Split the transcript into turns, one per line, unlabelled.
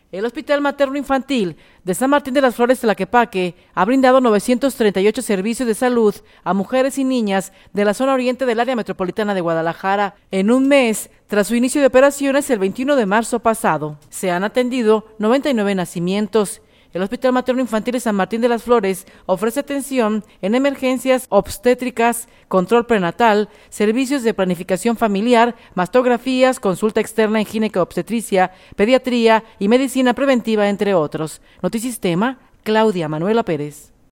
El Hospital Materno Infantil de San Martín de las Flores Tlaquepaque ha brindado 938 servicios de salud a mujeres y niñas de la zona oriente del área metropolitana de Guadalajara en un mes tras su inicio de operaciones el 21 de marzo pasado. Se han atendido 99 nacimientos. El Hospital Materno Infantil de San Martín de las Flores ofrece atención en emergencias obstétricas, control prenatal, servicios de planificación familiar, mastografías, consulta externa en gineco-obstetricia, pediatría y medicina preventiva, entre otros. Notisistema, Claudia Manuela Pérez.